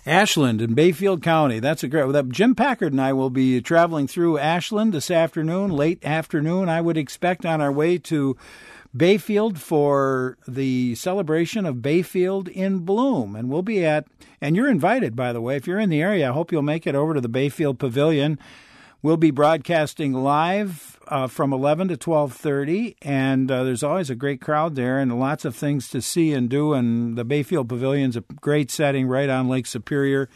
Ashland in Bayfield County. That's a great. Jim Packard and I will be traveling through Ashland this afternoon, late afternoon, I would expect, on our way to Bayfield for the celebration of Bayfield in Bloom. And we'll be and you're invited, by the way. If you're in the area, I hope you'll make it over to the Bayfield Pavilion. We'll be broadcasting live from 11 to 12:30, and there's always a great crowd there and lots of things to see and do, and the Bayfield Pavilion's a great setting right on Lake Superior.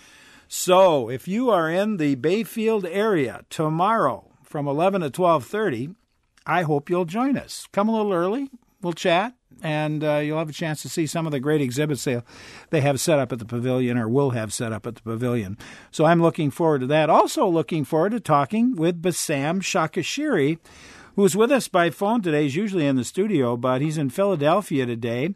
So if you are in the Bayfield area tomorrow from 11 to 12:30, I hope you'll join us. Come a little early, we'll chat, and you'll have a chance to see some of the great exhibits they have set up at the pavilion, or will have set up at the pavilion. So I'm looking forward to that. Also looking forward to talking with Bassam Shakashiri, who's with us by phone today. He's usually in the studio, but he's in Philadelphia today.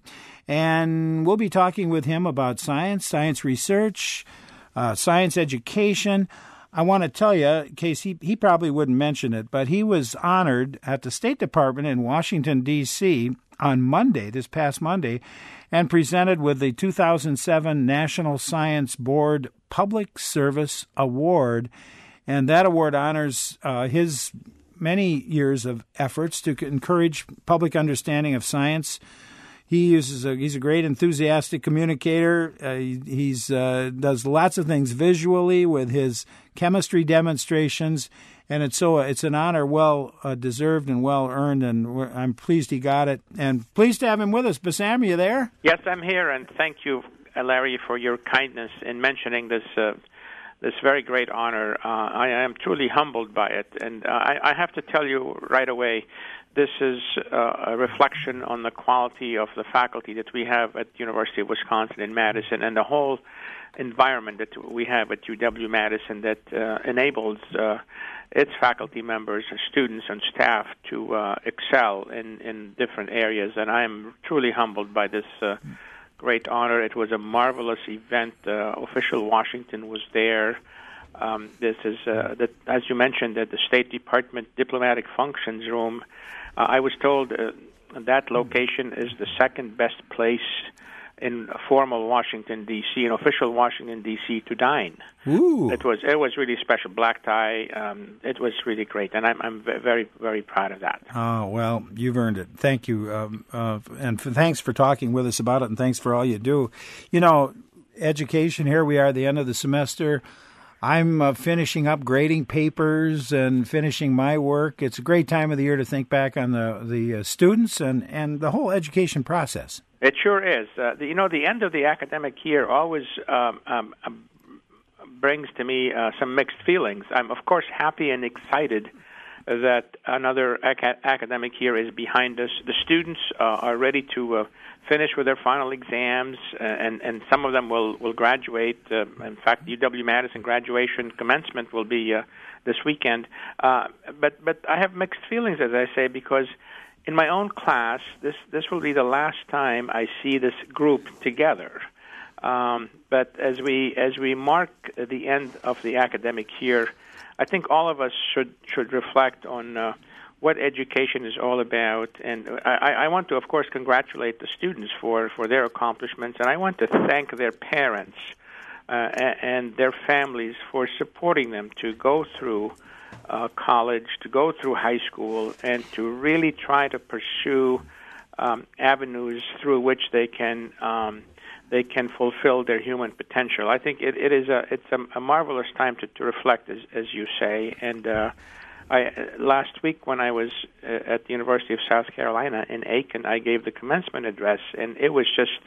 And we'll be talking with him about science research, science education. I want to tell you, in case he probably wouldn't mention it, but he was honored at the State Department in Washington, D.C. on Monday, this past Monday, and presented with the 2007 National Science Board Public Service Award. And that award honors his many years of efforts to encourage public understanding of science. He's a great enthusiastic communicator. He's does lots of things visually with his chemistry demonstrations, and it's an honor well deserved and well earned, and I'm pleased he got it, and pleased to have him with us. Bassam, are you there? Yes, I'm here, and thank you, Larry, for your kindness in mentioning this very great honor. I am truly humbled by it, and I have to tell you right away, this is a reflection on the quality of the faculty that we have at the University of Wisconsin in Madison, and the whole environment that we have at UW-Madison that enables its faculty members, students, and staff to excel in different areas. And I am truly humbled by this great honor. It was a marvelous event. Official Washington was there. This is, as you mentioned, at the State Department Diplomatic Functions Room. I was told that location is the second best place in formal Washington, D.C., in official Washington, D.C., to dine. Ooh. It was really special. Black tie. It was really great, and I'm very, very proud of that. Oh, well, you've earned it. Thank you, and thanks for talking with us about it, and thanks for all you do. You know, education, here we are at the end of the semester. I'm finishing up grading papers and finishing my work. It's a great time of the year to think back on the students and the whole education process. It sure is. The end of the academic year always brings to me some mixed feelings. I'm, of course, happy and excited that another academic year is behind us. The students are ready to finish with their final exams, and some of them will graduate. In fact, UW-Madison graduation commencement will be this weekend. But I have mixed feelings, as I say, because in my own class, this will be the last time I see this group together. But as we mark the end of the academic year, I think all of us should reflect on what education is all about. And I want to, of course, congratulate the students for their accomplishments, and I want to thank their parents and their families for supporting them to go through college, to go through high school, and to really try to pursue avenues through which they can fulfill their human potential. I think it's a marvelous time to reflect, as you say. And last week when I was at the University of South Carolina in Aiken, I gave the commencement address, and it was just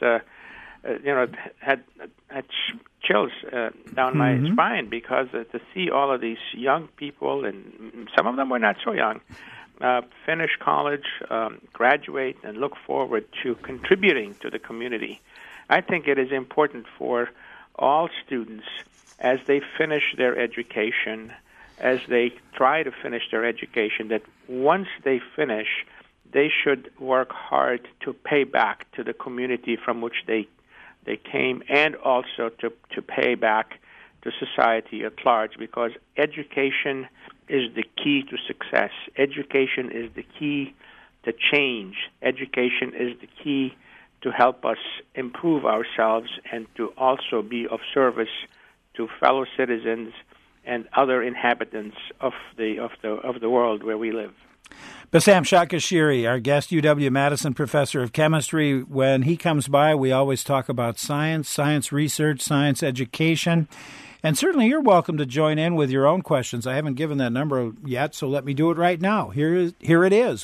had chills down my spine, because to see all of these young people, and some of them were not so young, finish college, graduate, and look forward to contributing to the community. I think it is important for all students, as they finish their education, as they try to finish their education, that once they finish, they should work hard to pay back to the community from which they came, and also to pay back to society at large, because education is the key to success. Education is the key to change. Education is the key to help us improve ourselves and to also be of service to fellow citizens and other inhabitants of the world where we live. Bassam Shakashiri, our guest, UW-Madison professor of chemistry. When he comes by, we always talk about science research, science education. And certainly you're welcome to join in with your own questions. I haven't given that number yet, so let me do it right now. Here it is,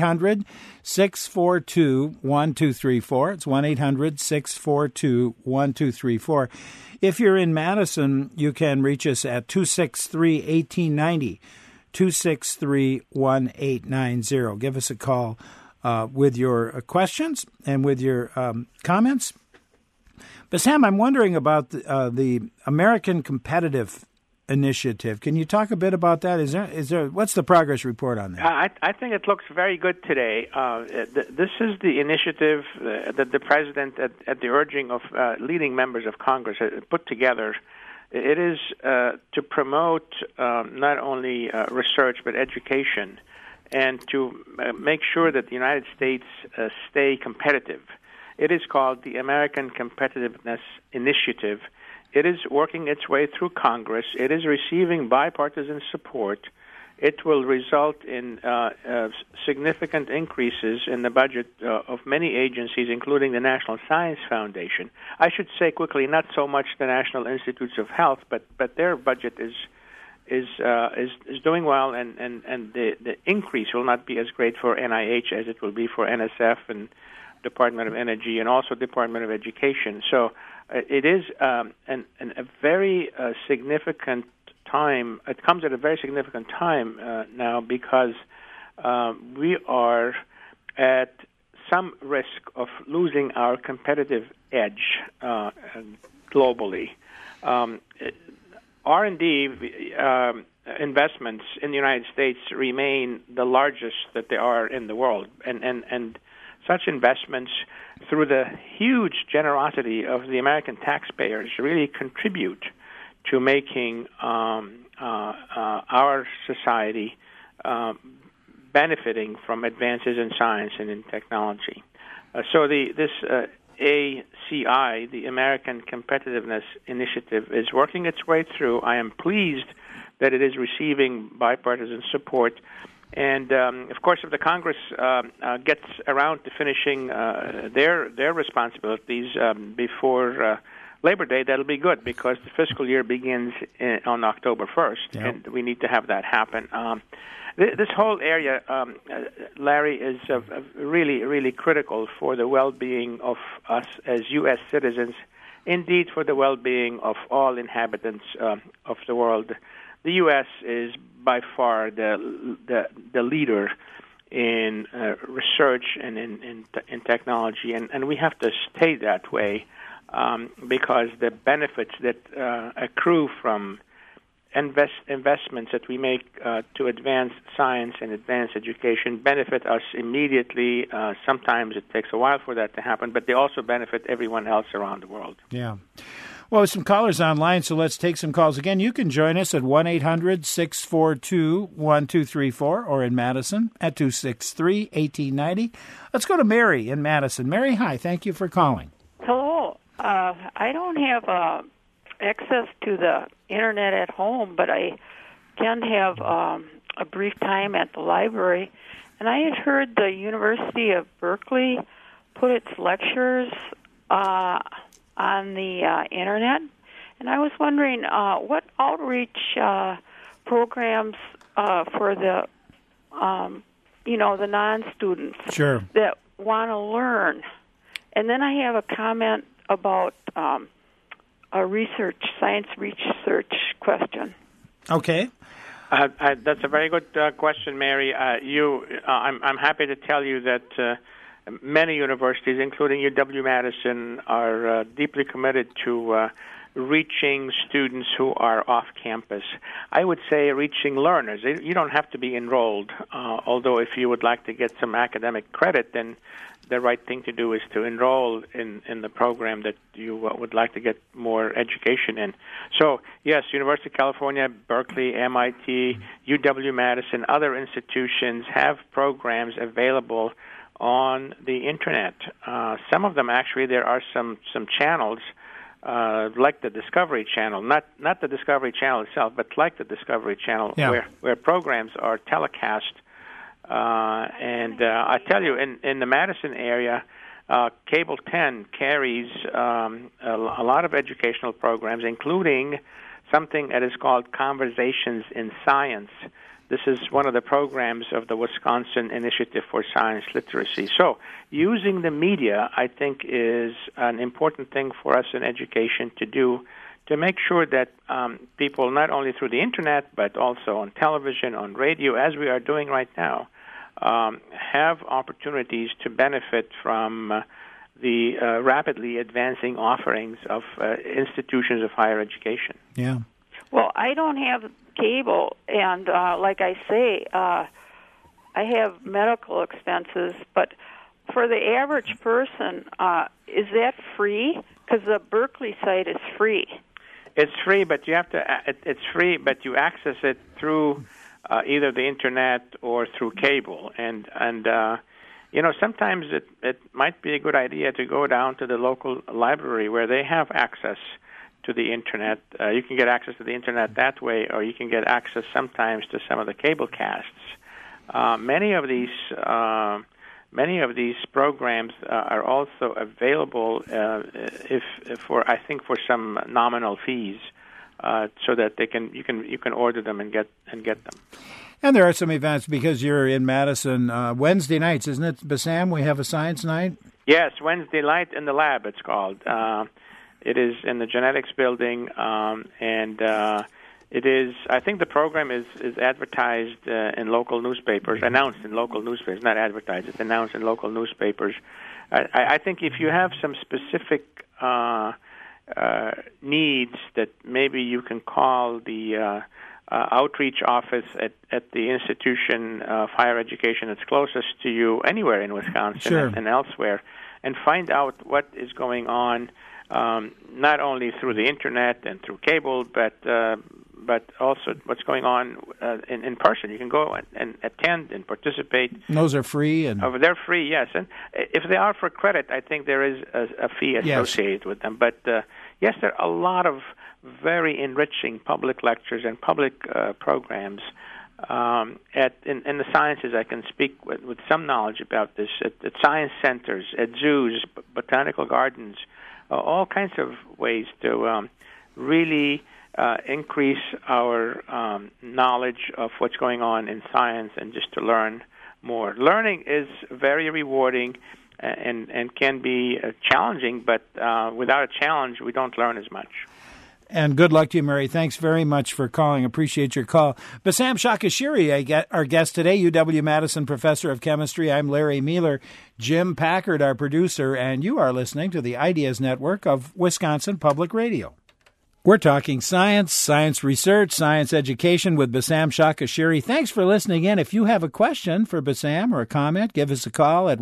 1-800-642-1234. It's 1-800-642-1234. If you're in Madison, you can reach us at 263-1890. 263-1890. Give us a call with your questions and with your comments. But Sam, I'm wondering about the American Competitive Initiative. Can you talk a bit about that? Is there what's the progress report on that? I think it looks very good today. This is the initiative that the president, at the urging of leading members of Congress, put together. It is to promote not only research but education, and to make sure that the United States stay competitive. It is called the American Competitiveness Initiative. It is working its way through Congress. It is receiving bipartisan support. It will result in significant increases in the budget of many agencies, including the National Science Foundation. I should say quickly, not so much the National Institutes of Health, but their budget is doing well, and the increase will not be as great for NIH as it will be for NSF and Department of Energy and also Department of Education. So it is a very significant time. It comes at a very significant time now, because we are at some risk of losing our competitive edge globally. R&D investments in the United States remain the largest that they are in the world, and such investments, through the huge generosity of the American taxpayers, really contribute to making our society benefiting from advances in science and in technology. So this ACI, the American Competitiveness Initiative, is working its way through. I am pleased that it is receiving bipartisan support. And, of course, if the Congress gets around to finishing their responsibilities before Labor Day, that'll be good, because the fiscal year begins on October 1st, yep. And we need to have that happen. This whole area, Larry, is really, really critical for the well-being of us as U.S. citizens, indeed for the well-being of all inhabitants of the world. The U.S. is by far the leader in research and in technology, and we have to stay that way, because the benefits that accrue from investments that we make to advance science and advance education benefit us immediately. Sometimes it takes a while for that to happen, but they also benefit everyone else around the world. Yeah. Well, some callers online, so let's take some calls. Again, you can join us at 1-800-642-1234 or in Madison at 263-1890. Let's go to Mary in Madison. Mary, hi. Thank you for calling. Hello. I don't have access to the Internet at home, but I can have a brief time at the library. And I had heard the University of Berkeley put its lectures on the Internet, and I was wondering what outreach programs for the the non-students that want to learn. And then I have a comment about a science research question. Okay. That's a very good question, Mary. I'm happy to tell you that many universities, including UW-Madison, are deeply committed to reaching students who are off campus. I would say reaching learners. You don't have to be enrolled, although if you would like to get some academic credit, then the right thing to do is to enroll in the program that you would like to get more education in. So, yes, University of California, Berkeley, MIT, UW-Madison, other institutions have programs available on the Internet. Some of them, actually, there are some channels like the Discovery Channel, not the Discovery Channel itself, but like the Discovery Channel, where programs are telecast. I tell you, in the Madison area, Cable 10 carries a lot of educational programs, including something that is called Conversations in Science. This is one of the programs of the Wisconsin Initiative for Science Literacy. So using the media, I think, is an important thing for us in education to do, to make sure that people, not only through the Internet, but also on television, on radio, as we are doing right now, have opportunities to benefit from the rapidly advancing offerings of institutions of higher education. Yeah. Well, I don't have cable, and like I say, I have medical expenses, but for the average person, is that free? Because the Berkeley site is free. It's free, but you have to. It's free, but you access it through either the Internet or through cable, and sometimes it might be a good idea to go down to the local library where they have access to the Internet. You can get access to the Internet that way, or you can get access sometimes to some of the cable casts. Many of these programs are also available for some nominal fees, so that you can order them and get them. And there are some events, because you're in Madison, Wednesday nights, isn't it, Bassam? We have a science night? Yes, Wednesday night in the lab, it's called. It is in the genetics building, and it is. I think the program is advertised in local newspapers, announced in local newspapers, not advertised. It's announced in local newspapers. I think if you have some specific needs, that maybe you can call the outreach office at the institution of higher education that's closest to you, anywhere in Wisconsin and elsewhere, and find out what is going on. Not only through the Internet and through cable, but also what's going on in person. You can go and attend and participate. And those are free? They're free, yes. And if they are for credit, I think there is a fee associated with them. But, yes, there are a lot of very enriching public lectures and public programs. In the sciences, I can speak with some knowledge about this, at science centers, at zoos, botanical gardens, all kinds of ways to really increase our knowledge of what's going on in science, and just to learn more. Learning is very rewarding and can be challenging, but without a challenge, we don't learn as much. And good luck to you, Mary. Thanks very much for calling. Appreciate your call. Bassam Shakashiri, our guest today, UW-Madison Professor of Chemistry. I'm Larry Mueller. Jim Packard, our producer, and you are listening to the Ideas Network of Wisconsin Public Radio. We're talking science, science research, science education with Bassam Shakashiri. Thanks for listening in. If you have a question for Bassam or a comment, give us a call at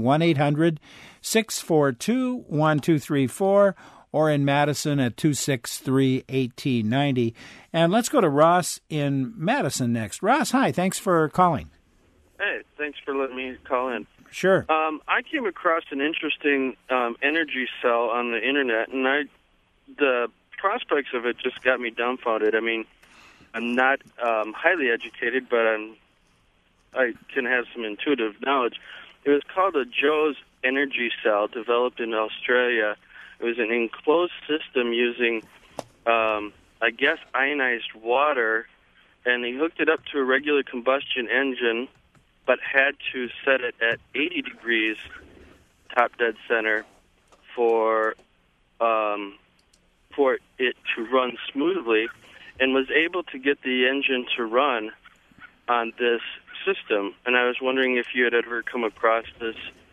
1-800-642-1234, or in Madison at 263-1890. And let's go to Ross in Madison next. Ross, hi. Thanks for calling. Hey, thanks for letting me call in. Sure. I came across an interesting energy cell on the Internet, and the prospects of it just got me dumbfounded. I mean, I'm not highly educated, but I can have some intuitive knowledge. It was called a Joe's energy cell, developed in Australia. It was an enclosed system using, I guess, ionized water, and he hooked it up to a regular combustion engine, but had to set it at 80 degrees top dead center for it to run smoothly, and was able to get the engine to run on this system. And I was wondering if you had ever come across this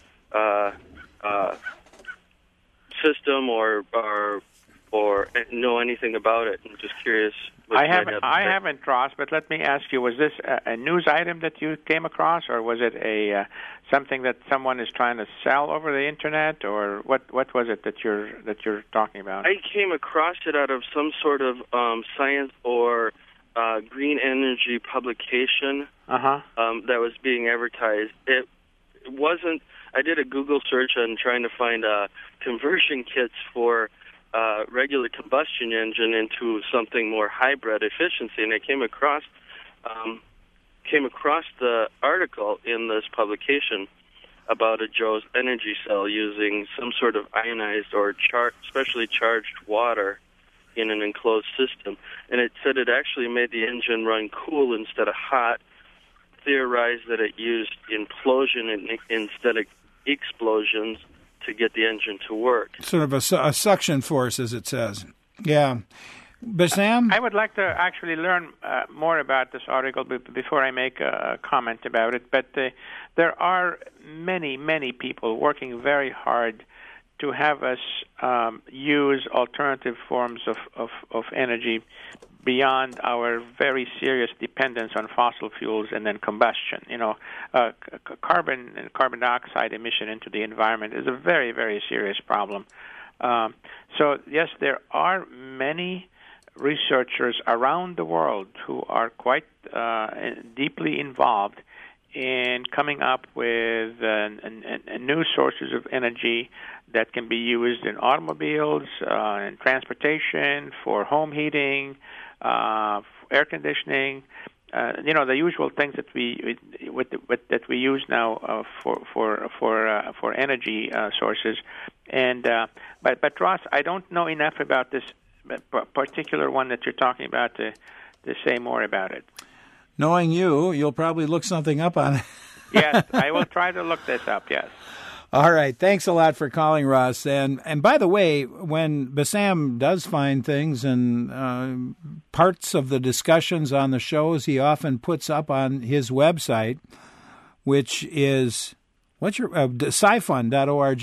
system or know anything about it. I'm just curious. I haven't, Ross, but let me ask you: was this a news item that you came across, or was it something that someone is trying to sell over the Internet, or what was it that you're talking about? I came across it out of some sort of science or green energy publication that was being advertised. It wasn't. I did a Google search on trying to find conversion kits for regular combustion engine into something more hybrid efficiency. And I came across the article in this publication about a Joe's Energy Cell using some sort of ionized or specially charged water in an enclosed system. And it said it actually made the engine run cool instead of hot, theorized that it used implosion instead of explosions to get the engine to work. Sort of a suction force, as it says. Yeah. Bassam? I would like to actually learn more about this article before I make a comment about it. But there are many, many people working very hard to have us use alternative forms of energy beyond our very serious dependence on fossil fuels and then combustion. Carbon and carbon dioxide emission into the environment is a very, very serious problem. So, yes, there are many researchers around the world who are quite deeply involved in coming up with new sources of energy that can be used in automobiles, in transportation, for home heating, air conditioning, the usual things that we use now for energy sources. And but Ross, I don't know enough about this particular one that you're talking about to say more about it. Knowing you'll probably look something up on it. Yes, I will try to look this up. Yes. All right. Thanks a lot for calling, Ross. And by the way, when Bassam does find things and parts of the discussions on the shows, he often puts up on his website, which is scifun.org,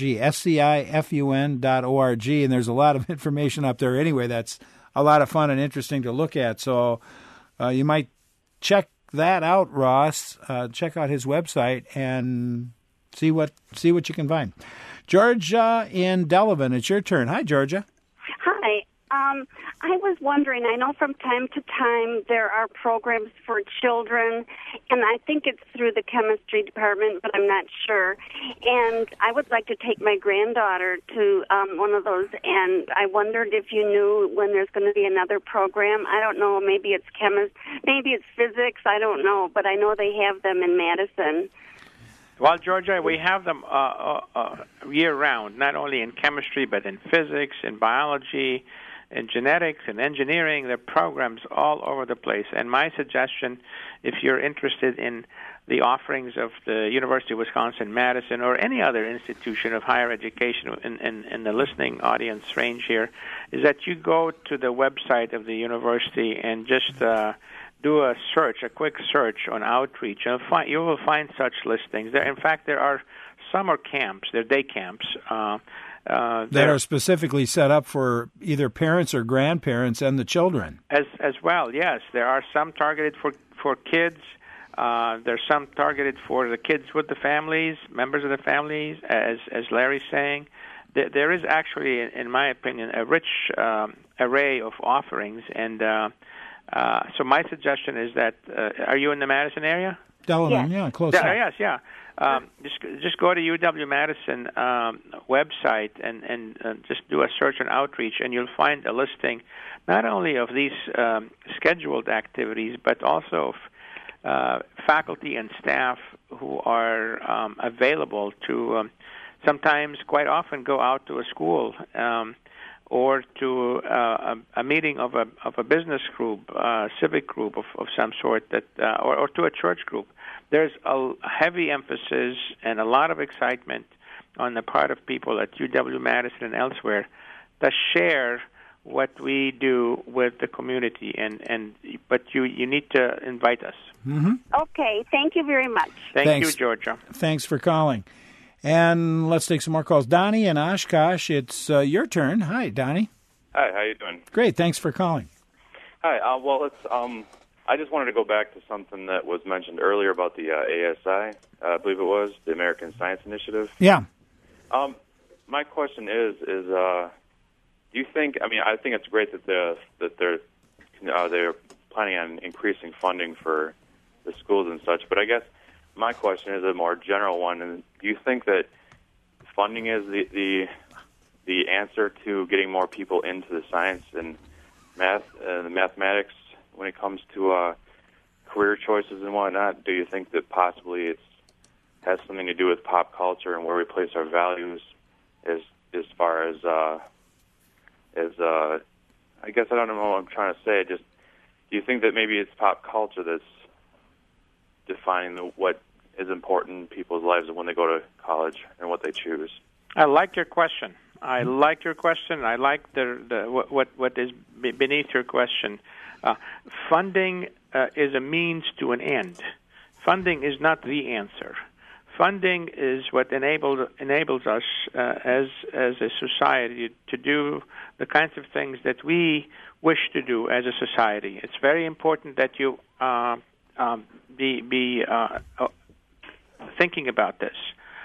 scifun.org, and there's a lot of information up there anyway. That's a lot of fun and interesting to look at. So you might check that out, Ross. Check out his website and see what you can find. Georgia in Delavan, it's your turn. Hi, Georgia. Hi. I was wondering, I know from time to time there are programs for children, and I think it's through the chemistry department, but I'm not sure. And I would like to take my granddaughter to one of those, and I wondered if you knew when there's going to be another program. I don't know, maybe it's maybe it's physics, I don't know, but I know they have them in Madison. Well, Georgia, we have them year-round, not only in chemistry, but in physics, in biology, in genetics, and engineering. There are programs all over the place. And my suggestion, if you're interested in the offerings of the University of Wisconsin-Madison or any other institution of higher education in the listening audience range here, is that you go to the website of the university and just do a quick search on outreach, and you will find such listings. In fact, there are summer camps, they're day camps. That are specifically set up for either parents or grandparents and the children. As well, yes. There are some targeted for kids. There's some targeted for the kids with the families, members of the families, as Larry's saying. There is actually, in my opinion, a rich array of offerings, and so my suggestion is that, are you in the Madison area? Delavan, yeah, close. Yes, yeah. Just go to UW-Madison website and just do a search on outreach, and you'll find a listing not only of these scheduled activities, but also of faculty and staff who are available to sometimes, quite often, go out to a school or to a meeting of a business group, civic group of some sort, or to a church group. There's a heavy emphasis and a lot of excitement on the part of people at UW-Madison and elsewhere to share what we do with the community, but you need to invite us. Mm-hmm. Okay, thank you very much. Thanks. You, Georgia. Thanks for calling. And let's take some more calls. Donnie in Oshkosh, it's your turn. Hi, Donnie. Hi, how you doing? Great, thanks for calling. Hi, well, I just wanted to go back to something that was mentioned earlier about the ASI, I believe it was, the American Science Initiative. Yeah. My question is, do you think? I mean, I think it's great that they're planning on increasing funding for the schools and such. But I guess my question is a more general one. And do you think that funding is the the answer to getting more people into the science and math, the mathematics when it comes to career choices and whatnot? Do you think that possibly it has something to do with pop culture and where we place our values, as far as I guess I don't know what I'm trying to say. Just, do you think that maybe it's pop culture that's defining what is important in people's lives when they go to college and what they choose? I like your question. I like the what is beneath your question. Funding is a means to an end. Funding is not the answer. Funding is what enables us as a society to do the kinds of things that we wish to do as a society. It's very important that you be thinking about this.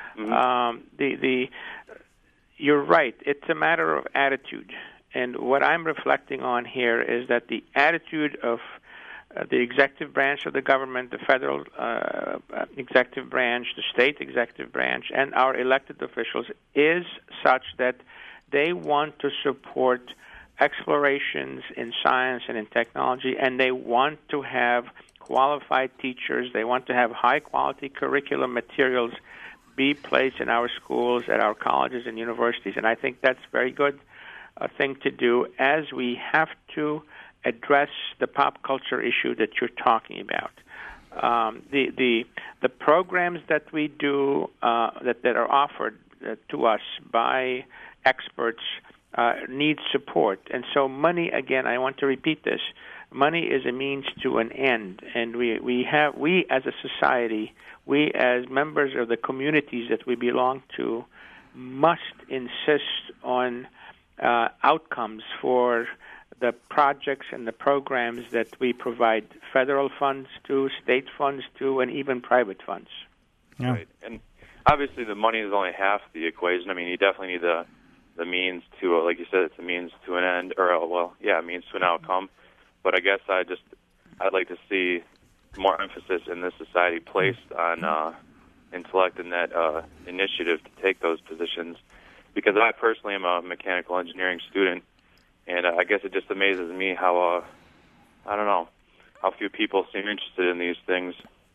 You're right. It's a matter of attitude, and what I'm reflecting on here is that the attitude of the executive branch of the government, the federal executive branch, the state executive branch, and our elected officials is such that they want to support explorations in science and in technology, and they want to have qualified teachers. They want to have high-quality curriculum materials be placed in our schools, at our colleges and universities, and I think that's very good thing to do, as we have to address the pop culture issue that you're talking about. The programs that we do that are offered to us by experts need support, and so money. Again, I want to repeat this: money is a means to an end, and we as a society, we as members of the communities that we belong to, must insist on outcomes for the projects and the programs that we provide federal funds to, state funds to, and even private funds. Yeah. Right. And obviously the money is only half the equation. I mean, you definitely need the means to, like you said, it's a means to an end, or, a means to an outcome. But I guess I'd like to see more emphasis in this society placed on intellect and that initiative to take those positions. Because I personally am a mechanical engineering student, and I guess it just amazes me how, I don't know, how few people seem interested in these things.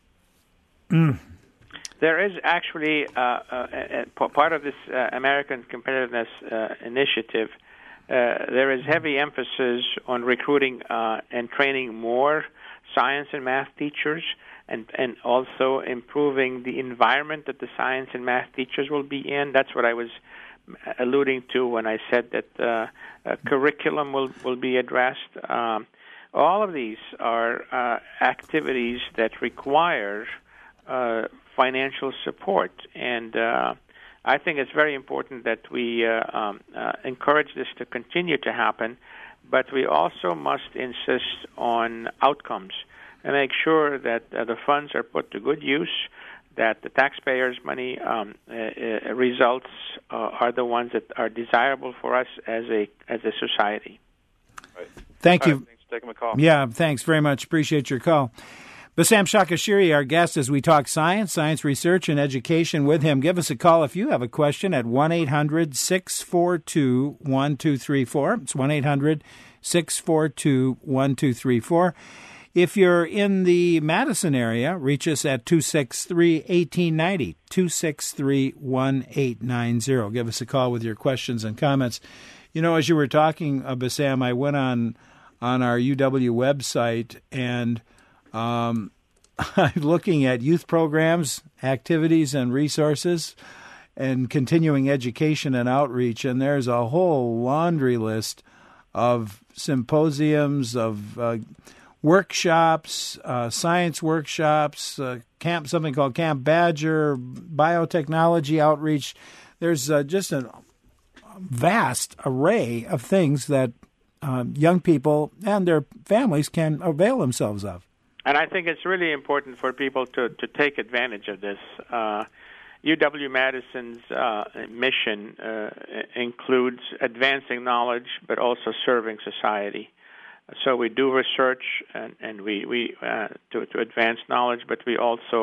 There is actually part of this American Competitiveness Initiative. There is heavy emphasis on recruiting and training more science and math teachers, and also improving the environment that the science and math teachers will be in. That's what I was alluding to when I said that curriculum will be addressed. All of these are activities that require financial support, and I think it's very important that we encourage this to continue to happen, but we also must insist on outcomes and make sure that the funds are put to good use, that the taxpayers' money results are the ones that are desirable for us as a society. Right. Thank you. Right, thanks for taking my call. Yeah, thanks very much. Appreciate your call. Bassam Shakashiri, our guest, as we talk science research, and education with him. Give us a call if you have a question at 1-800-642-1234. It's 1-800-642-1234. If you're in the Madison area, reach us at 263-1890, 263-1890. Give us a call with your questions and comments. You know, as you were talking, Bassam, I went on our UW website, and I'm looking at youth programs, activities, and resources, and continuing education and outreach, and there's a whole laundry list of symposiums, of workshops, science workshops, something called Camp Badger, biotechnology outreach. There's just a vast array of things that young people and their families can avail themselves of. And I think it's really important for people to take advantage of this. UW-Madison's mission includes advancing knowledge, but also serving society. So we do research and we to advance knowledge, but we also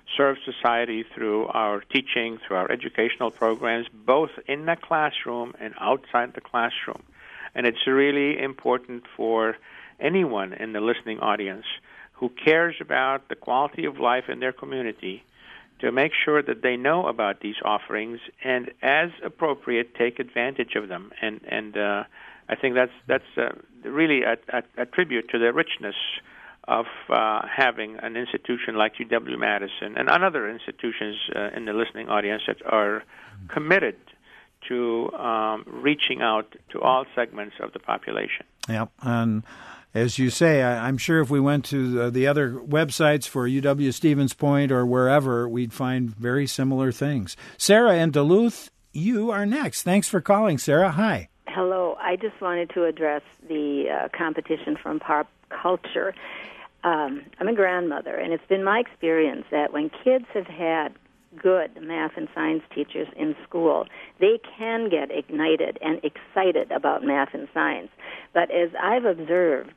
serve society through our teaching, through our educational programs, both in the classroom and outside the classroom. And it's really important for anyone in the listening audience who cares about the quality of life in their community to make sure that they know about these offerings and, as appropriate, take advantage of them. And I think that's really a tribute to the richness of having an institution like UW-Madison and other institutions in the listening audience that are committed to reaching out to all segments of the population. Yep, and as you say, I'm sure if we went to the other websites for UW-Stevens Point or wherever, we'd find very similar things. Sarah in Duluth, you are next. Thanks for calling, Sarah. Hi. Hello. I just wanted to address the competition from pop culture. I'm a grandmother, and it's been my experience that when kids have had good math and science teachers in school, they can get ignited and excited about math and science. But as I've observed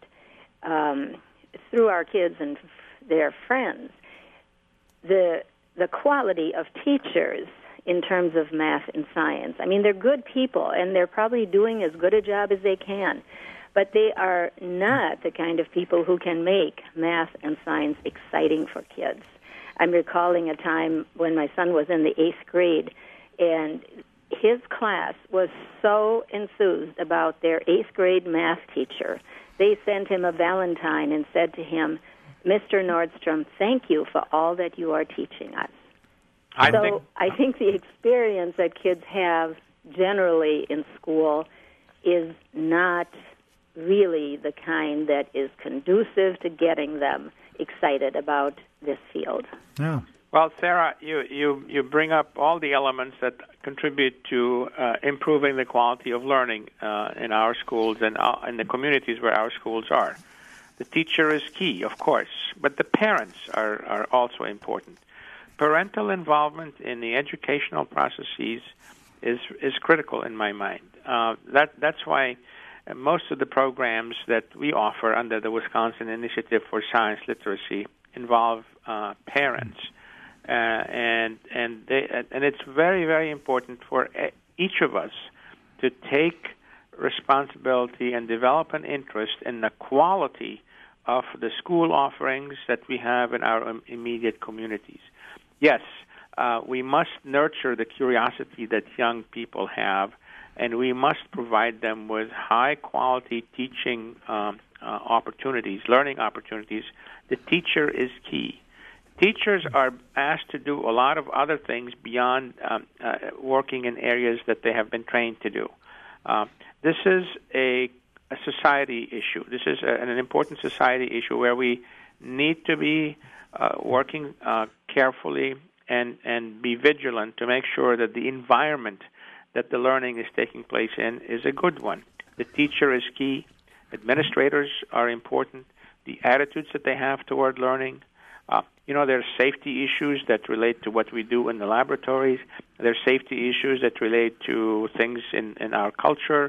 through our kids and their friends, the quality of teachers in terms of math and science, I mean, they're good people, and they're probably doing as good a job as they can, but they are not the kind of people who can make math and science exciting for kids. I'm recalling a time when my son was in the 8th grade, and his class was so enthused about their 8th grade math teacher. They sent him a valentine and said to him, "Mr. Nordstrom, thank you for all that you are teaching us." I think the experience that kids have generally in school is not really the kind that is conducive to getting them excited about this field. Yeah. Well, Sarah, you bring up all the elements that contribute to improving the quality of learning in our schools and in the communities where our schools are. The teacher is key, of course, but the parents are also important. Parental involvement in the educational processes is critical in my mind. That's why most of the programs that we offer under the Wisconsin Initiative for Science Literacy involve parents, and it's very, very important for each of us to take responsibility and develop an interest in the quality of the school offerings that we have in our immediate communities. Yes, we must nurture the curiosity that young people have, and we must provide them with high-quality teaching opportunities, learning opportunities. The teacher is key. Teachers are asked to do a lot of other things beyond working in areas that they have been trained to do. This is a society issue. This is an important society issue where we need to be working carefully and be vigilant to make sure that the environment that the learning is taking place in is a good one. The teacher is key. Administrators are important. The attitudes that they have toward learning. There's safety issues that relate to what we do in the laboratories. There's safety issues that relate to things in our culture.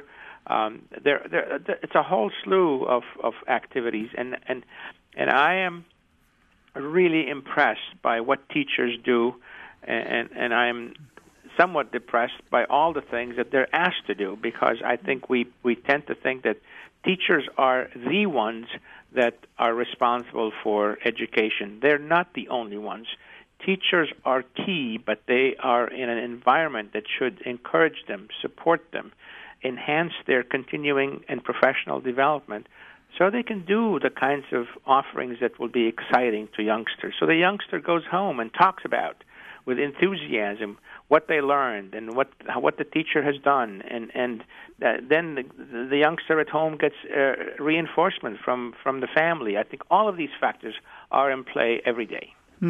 It's a whole slew of activities, and I am really impressed by what teachers do, and I'm somewhat depressed by all the things that they're asked to do, because I think we tend to think that teachers are the ones that are responsible for education. They're not the only ones. Teachers are key, but they are in an environment that should encourage them, support them, enhance their continuing and professional development so they can do the kinds of offerings that will be exciting to youngsters. So the youngster goes home and talks about with enthusiasm what they learned and what the teacher has done, and then the youngster at home gets reinforcement from the family. I think all of these factors are in play every day.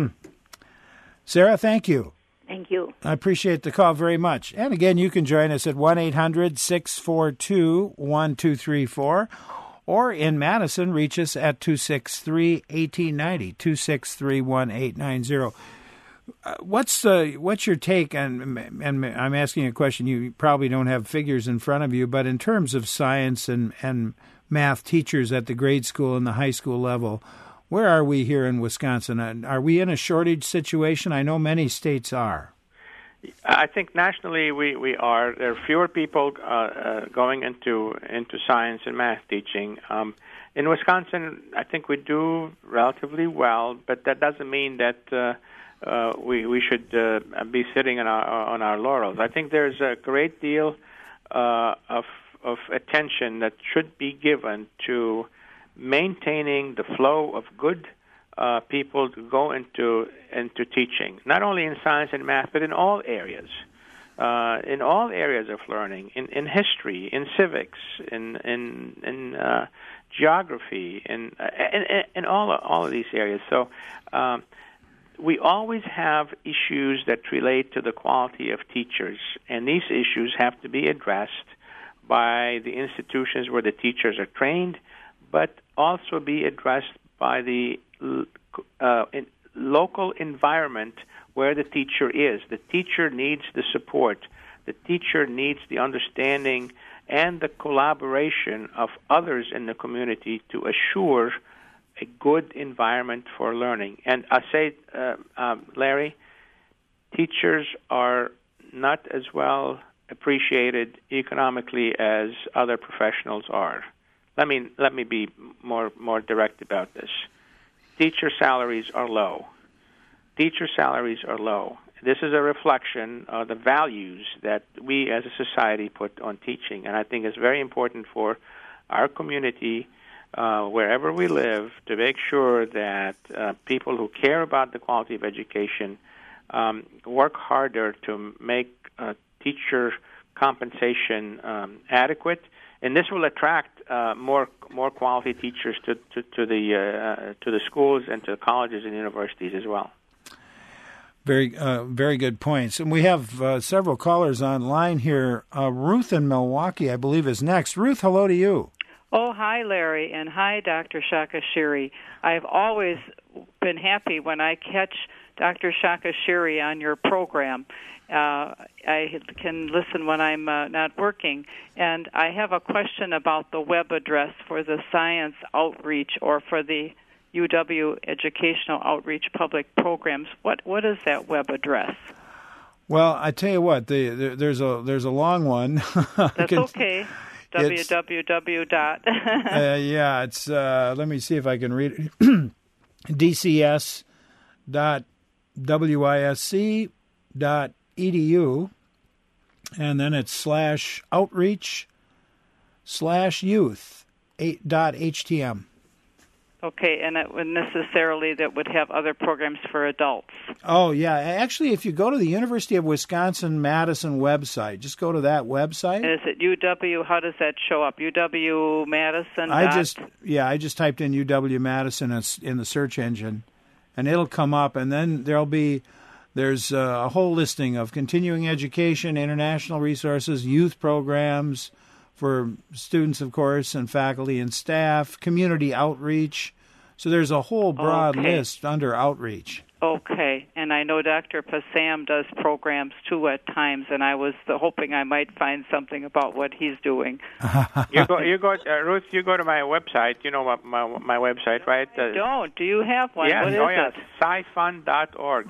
Sarah, thank you. Thank you. I appreciate the call very much. And again, you can join us at 1-800-642-1234, or in Madison, reach us at 263-1890, 263-1890. What's your take on, and I'm asking a question, you probably don't have figures in front of you, but in terms of science and math teachers at the grade school and the high school level, Where are we here in Wisconsin? Are we in a shortage situation? I know many states are. I think nationally we are. There are fewer people going into science and math teaching. In Wisconsin, I think we do relatively well, but that doesn't mean that we should be sitting on our laurels. I think there's a great deal of attention that should be given to maintaining the flow of good people to go into teaching, not only in science and math, but in all areas of learning, in history, in civics, in geography, in all of these areas. So we always have issues that relate to the quality of teachers, and these issues have to be addressed by the institutions where the teachers are trained, but also be addressed by the local environment where the teacher is. The teacher needs the support. The teacher needs the understanding and the collaboration of others in the community to assure a good environment for learning. And I say, Larry, teachers are not as well appreciated economically as other professionals are. Let me be more direct about this. Teacher salaries are low. Teacher salaries are low. This is a reflection of the values that we as a society put on teaching, and I think it's very important for our community, wherever we live, to make sure that people who care about the quality of education work harder to make teacher compensation adequate, and this will attract more quality teachers to the schools and to the colleges and universities as well. Very good points. And we have several callers online here. Ruth in Milwaukee, I believe, is next. Ruth, hello to you. Oh, hi, Larry, and hi, Dr. Shaka Shiri. I've always been happy when I catch Dr. Shaka Shiri on your program. I can listen when I'm not working. And I have a question about the web address for the science outreach or for the UW Educational Outreach Public Programs. What is that web address? Well, I tell you what, there's a long one. That's okay. www. Yeah, it's let me see if I can read it. dcs.wisc.edu, and then it's /outreach/youth.htm. Okay, and that would necessarily that would have other programs for adults. Oh, yeah. Actually, if you go to the University of Wisconsin-Madison website, just go to that website. And is it UW? How does that show up? UW-Madison? I just typed in UW-Madison in the search engine, and it'll come up, and then there's a whole listing of continuing education, international resources, youth programs for students, of course, and faculty and staff, community outreach. So there's a whole broad list under outreach. Okay, and I know Dr. Passam does programs too at times, and I was hoping I might find something about what he's doing. Ruth, you go to my website. You know my website, right? I don't. Do you have one? Yes, what is it? SciFun.org.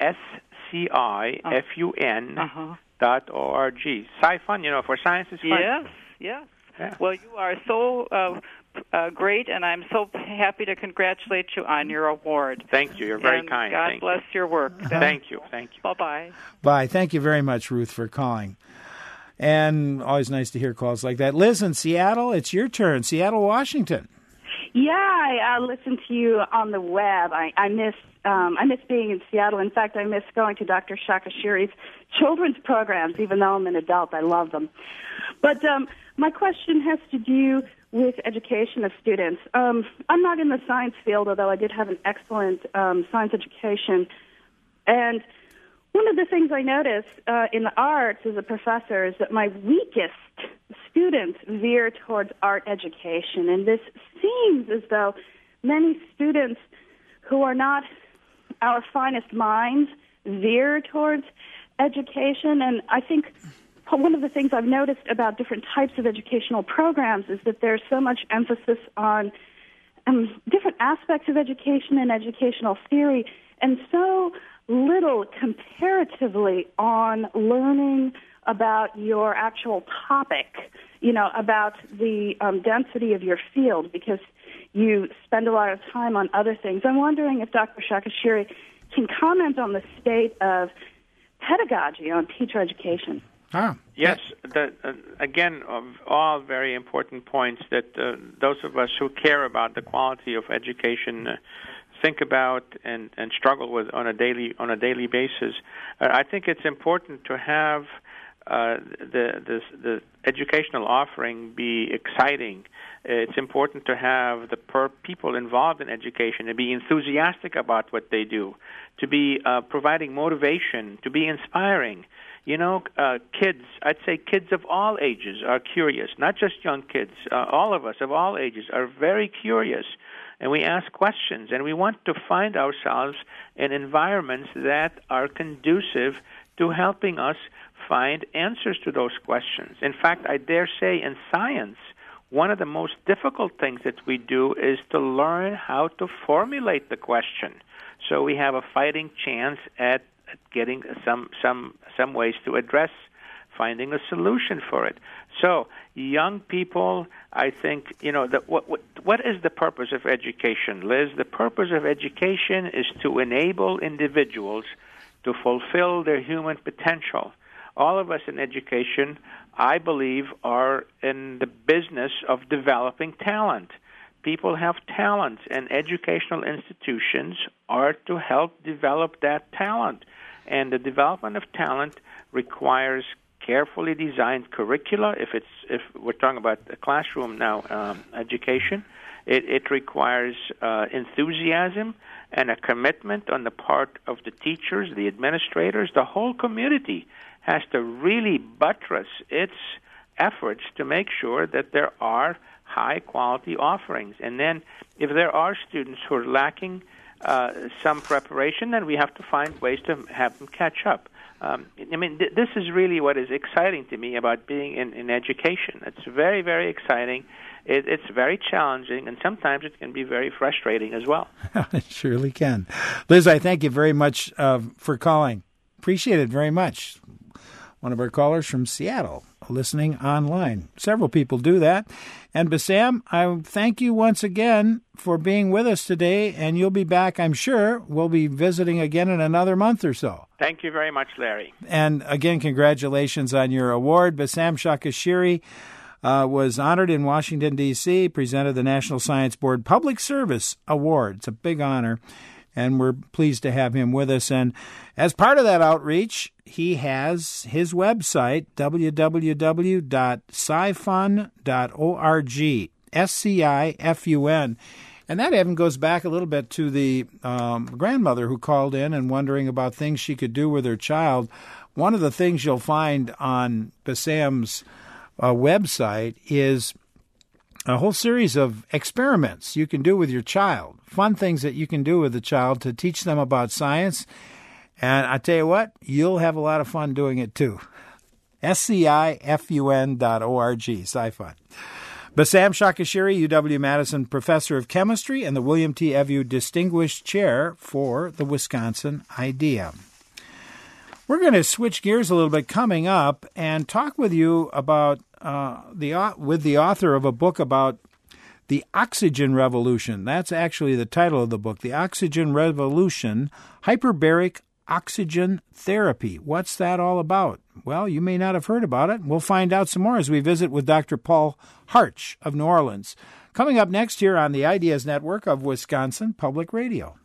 SciFun.org. SciFun, for science is fun. Yes. Yeah. Well, you are so great, and I'm so happy to congratulate you on your award. Thank you. You're very kind. God bless your work. Thank you. Bye-bye. Bye. Thank you very much, Ruth, for calling. And always nice to hear calls like that. Liz in Seattle, it's your turn. Seattle, Washington. Yeah, I listen to you on the web. I miss being in Seattle. In fact, I miss going to Dr. Shaka Shiri's children's programs, even though I'm an adult. I love them. But my question has to do with education of students. I'm not in the science field, although I did have an excellent science education. And one of the things I noticed in the arts as a professor is that my weakest students veer towards art education. And this seems as though many students who are not our finest minds veer towards education. And I think one of the things I've noticed about different types of educational programs is that there's so much emphasis on different aspects of education and educational theory, and so little comparatively on learning about your actual topic, about the density of your field, because you spend a lot of time on other things. I'm wondering if Dr. Shaka Shiri can comment on the state of pedagogy on teacher education. Yes, again, all very important points that those of us who care about the quality of education think about and struggle with on a daily basis. I think it's important to have the educational offering be exciting. It's important to have the people involved in education to be enthusiastic about what they do, to be providing motivation, to be inspiring. Kids, I'd say kids of all ages are curious, not just young kids. All of us of all ages are very curious, and we ask questions, and we want to find ourselves in environments that are conducive to helping us find answers to those questions. In fact, I dare say in science, one of the most difficult things that we do is to learn how to formulate the question. So we have a fighting chance at getting some ways to address finding a solution for it. So young people, I think, what is the purpose of education, Liz? The purpose of education is to enable individuals to fulfill their human potential. All of us in education, I believe, are in the business of developing talent. People have talent, and educational institutions are to help develop that talent. And the development of talent requires carefully designed curricula. If we're talking about the classroom now, education, it requires enthusiasm and a commitment on the part of the teachers, the administrators. The whole community has to really buttress its efforts to make sure that there are high-quality offerings. And then if there are students who are lacking some preparation, then we have to find ways to have them catch up. This is really what is exciting to me about being in education. It's very, very exciting. It's very challenging, and sometimes it can be very frustrating as well. It surely can. Liz, I thank you very much for calling. Appreciate it very much. One of our callers from Seattle, listening online. Several people do that. And Bassam, I thank you once again for being with us today, and you'll be back, I'm sure. We'll be visiting again in another month or so. Thank you very much, Larry. And again, congratulations on your award. Bassam Shaka Shiri was honored in Washington, D.C., presented the National Science Board Public Service Award. It's a big honor, and we're pleased to have him with us. And as part of that outreach, he has his website, www.scifun.org, SCIFUN. And that even goes back a little bit to the grandmother who called in and wondering about things she could do with her child. One of the things you'll find on Bassam's website is a whole series of experiments you can do with your child, fun things that you can do with the child to teach them about science. And I tell you what, you'll have a lot of fun doing it too. SCIFUN.org, SciFun. Bassam Shaka Shiri, UW-Madison Professor of Chemistry and the William T. Evu Distinguished Chair for the Wisconsin Idea. We're going to switch gears a little bit coming up and talk with you about with the author of a book about the oxygen revolution. That's actually the title of the book, The Oxygen Revolution, Hyperbaric Oxygen Therapy. What's that all about? Well, you may not have heard about it. We'll find out some more as we visit with Dr. Paul Harch of New Orleans. Coming up next here on the Ideas Network of Wisconsin Public Radio.